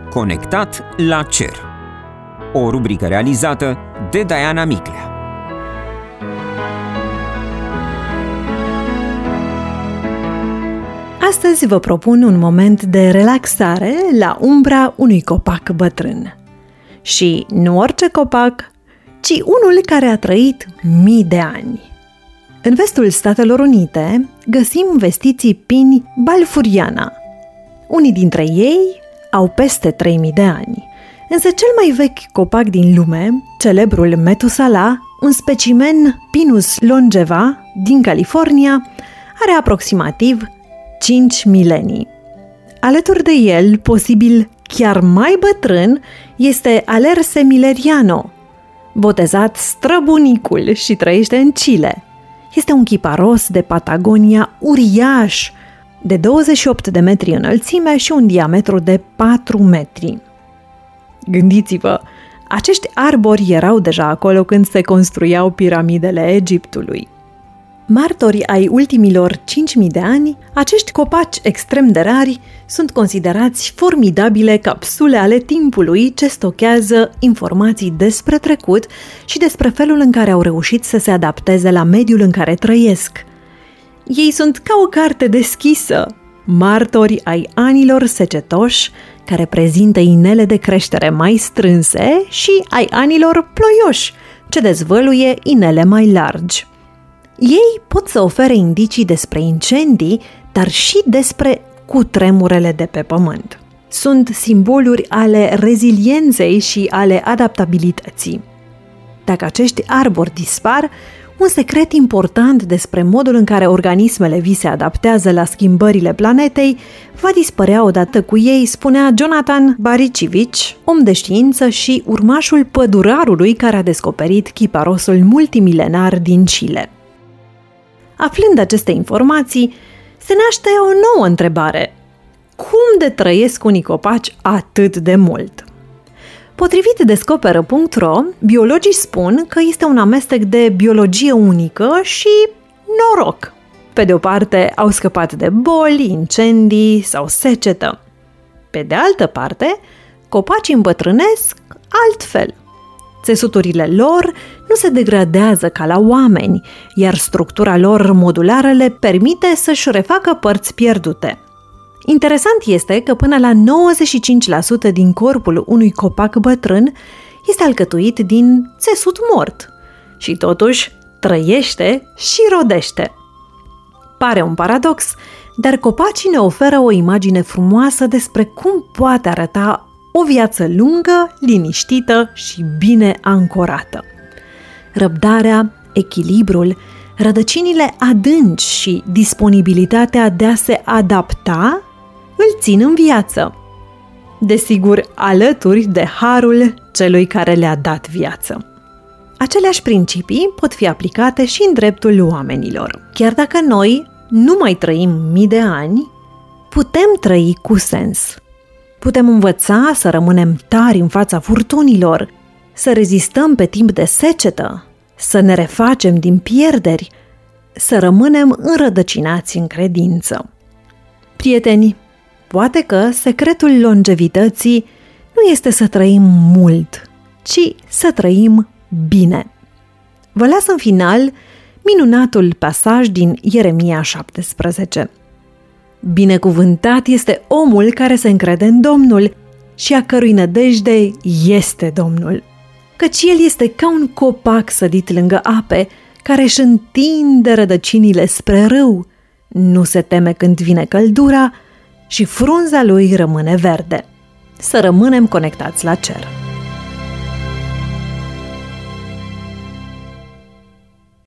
Conectat la cer. O rubrică realizată de Diana Miclea. Astăzi vă propun un moment de relaxare la umbra unui copac bătrân. Și nu orice copac, ci unul care a trăit mii de ani. În vestul Statelor Unite găsim vestiții pini Balfuriana. Unii dintre ei au peste 3000 de ani, însă cel mai vechi copac din lume, celebrul Methuselah, un specimen Pinus longeva din California, are aproximativ 5 milenii. Alături de el, posibil chiar mai bătrân, este Alerce milleriano, botezat străbunicul și trăiește în Chile. Este un chiparos de Patagonia uriaș, de 28 de metri înălțime și un diametru de 4 metri. Gândiți-vă, acești arbori erau deja acolo când se construiau piramidele Egiptului. Martori ai ultimilor 5000 de ani, acești copaci extrem de rari sunt considerați formidabile capsule ale timpului ce stochează informații despre trecut și despre felul în care au reușit să se adapteze la mediul în care trăiesc. Ei sunt ca o carte deschisă, martori ai anilor secetoși, care prezintă inele de creștere mai strânse, și ai anilor ploioși, ce dezvăluie inele mai largi. Ei pot să ofere indicii despre incendii, dar și despre cutremurele de pe pământ. Sunt simboluri ale rezilienței și ale adaptabilității. Dacă acești arbori dispar, un secret important despre modul în care organismele vii se adaptează la schimbările planetei va dispărea odată cu ei, spunea Jonathan Baricivici, om de știință și urmașul pădurarului care a descoperit chiparosul multimilenar din Chile. Aflând aceste informații, se naște o nouă întrebare. Cum de trăiesc unii copaci atât de mult? Potrivit Descoperă.ro, biologii spun că este un amestec de biologie unică și noroc. Pe de o parte, au scăpat de boli, incendii sau secetă. Pe de altă parte, copacii îmbătrânesc altfel. Țesuturile lor nu se degradează ca la oameni, iar structura lor modulară le permite să-și refacă părți pierdute. Interesant este că până la 95% din corpul unui copac bătrân este alcătuit din țesut mort și totuși trăiește și rodește. Pare un paradox, dar copacii ne oferă o imagine frumoasă despre cum poate arăta o viață lungă, liniștită și bine ancorată. Răbdarea, echilibrul, rădăcinile adânci și disponibilitatea de a se adapta îl țin în viață. Desigur, alături de harul celui care le-a dat viață. Aceleași principii pot fi aplicate și în dreptul oamenilor. Chiar dacă noi nu mai trăim mii de ani, putem trăi cu sens. Putem învăța să rămânem tari în fața furtunilor, să rezistăm pe timp de secetă, să ne refacem din pierderi, să rămânem înrădăcinați în credință. Prieteni, poate că secretul longevității nu este să trăim mult, ci să trăim bine. Vă las în final minunatul pasaj din Ieremia 17. Binecuvântat este omul care se încrede în Domnul și a cărui nădejde este Domnul. Căci el este ca un copac sădit lângă ape, care își întinde rădăcinile spre râu, nu se teme când vine căldura și frunza lui rămâne verde. Să rămânem conectați la cer.